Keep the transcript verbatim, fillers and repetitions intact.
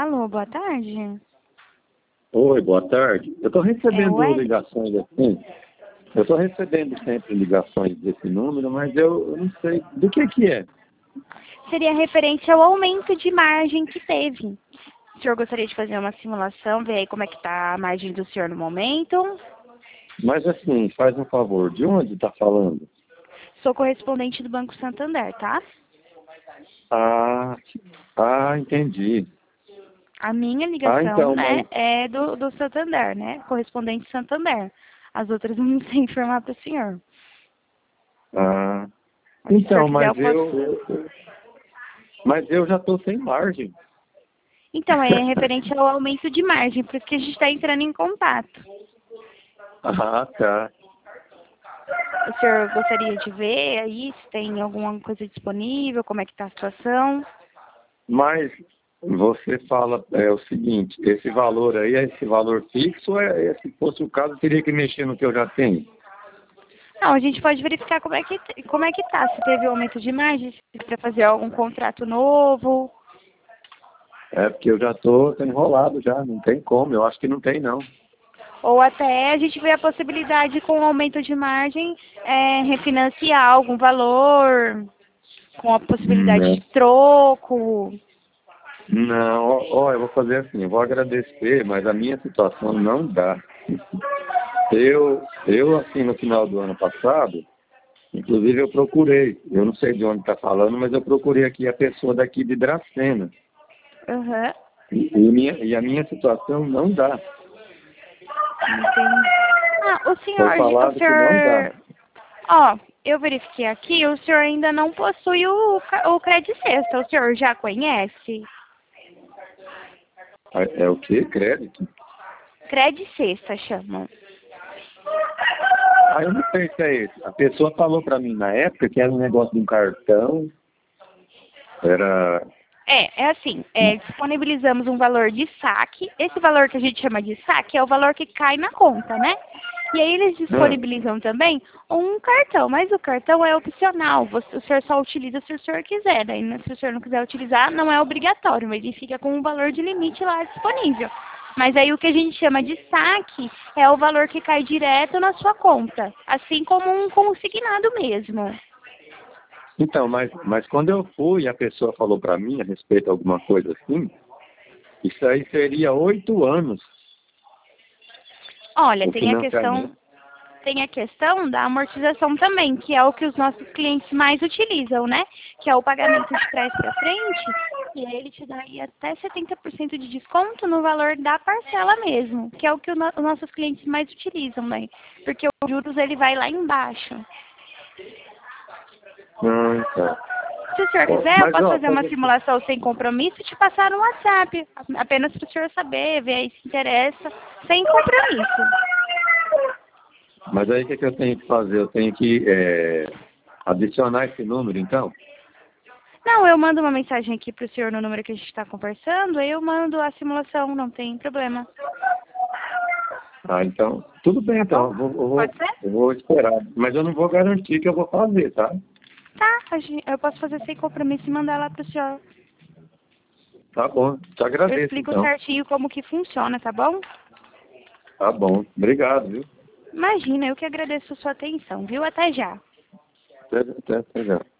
Alô, boa tarde. Oi, boa tarde. Eu estou É recebendo o Hélio? ligações assim. Eu estou recebendo sempre ligações desse número, mas eu, eu não sei do que que é. Seria referente ao aumento de margem que teve. O senhor gostaria de fazer uma simulação, ver aí como é que está a margem do senhor no momento? Mas assim, faz um favor, de onde está falando? Sou correspondente do Banco Santander, tá? Ah, ah, entendi. A minha Ah, ligação, então, né, mas. é do, do Santander, né? Correspondente Santander. As outras eu não sei informar para o senhor. Ah, Mas se o senhor então, quiser, mas eu posso... eu. eu- Mas eu já estou sem margem. Então, é referente ao aumento de margem, por isso que a gente está entrando em contato. Ah, tá. O senhor gostaria de ver aí se tem alguma coisa disponível, como é que está a situação? Mas você fala é o seguinte, esse valor aí é esse valor fixo ou é, é, se fosse o caso, teria que mexer no que eu já tenho? Não, a gente pode verificar como é que como é que tá, se teve aumento de margem, se para fazer algum contrato novo, É porque eu já estou enrolado já, não tem como, eu acho que não tem não. ou até a gente vê a possibilidade com o aumento de margem é, refinanciar algum valor, com a possibilidade Não. de troco. Não, ó, ó, eu vou fazer assim, eu vou agradecer, mas a minha situação não dá. Eu, eu assim, no final do ano passado, inclusive eu procurei, eu não sei de onde está falando, mas eu procurei aqui a pessoa daqui de Dracena. Aham, E, e minha, e a minha situação não dá. entendi. Ah, o Foi senhor, o falado que não dá. senhor, ó, eu verifiquei aqui, o senhor ainda não possui o, ca- o Credit Sexta, o senhor já conhece? É, é o quê? Crédito? Credit Sexta chamam. Ah, eu não sei se é esse. A pessoa falou para mim na época que era um negócio de um cartão, era. É, é assim, é, disponibilizamos um valor de saque. Esse valor que a gente chama de saque é o valor que cai na conta, né? E aí eles Ah, disponibilizam também um cartão, mas o cartão é opcional. Você, o senhor só utiliza se o senhor quiser. Daí, né, se o senhor não quiser utilizar, não é obrigatório, mas ele fica com um valor de limite lá disponível. Mas aí o que a gente chama de saque é o valor que cai direto na sua conta, assim como um consignado mesmo. então, mas, mas quando eu fui, a pessoa falou para mim a respeito de alguma coisa assim, isso aí seria oito anos Olha, o tem a questão financiamento. tem a questão da amortização também, que é o que os nossos clientes mais utilizam, né? Que é o pagamento de trás para frente, e aí ele te dá aí até setenta por cento de desconto no valor da parcela mesmo, que é o que o no- os nossos clientes mais utilizam, né? Porque o juros ele vai lá embaixo. Ah, então. Se o senhor Ó, quiser, eu mas, posso ó, fazer uma fazer assim. simulação sem compromisso e te passar no WhatsApp, apenas para o senhor saber, ver aí se interessa, sem compromisso. Mas aí o que, que eu tenho que fazer? Eu tenho que é, adicionar esse número, então? Não, eu mando uma mensagem aqui pro senhor no número que a gente está conversando, aí eu mando a simulação, não tem problema. Ah, então, tudo bem, Tá bom? então. Eu vou, eu vou, Pode ser? eu vou esperar. Mas eu não vou garantir que eu vou fazer, tá? Tá, a gen- eu posso fazer sem compromisso e mandar lá pro senhor. Tá bom. Te Eu agradeço, explico então. certinho como que funciona, tá bom? Tá bom. Obrigado, viu? Imagina, eu que agradeço a sua atenção, viu? Até já. Até, até, até já.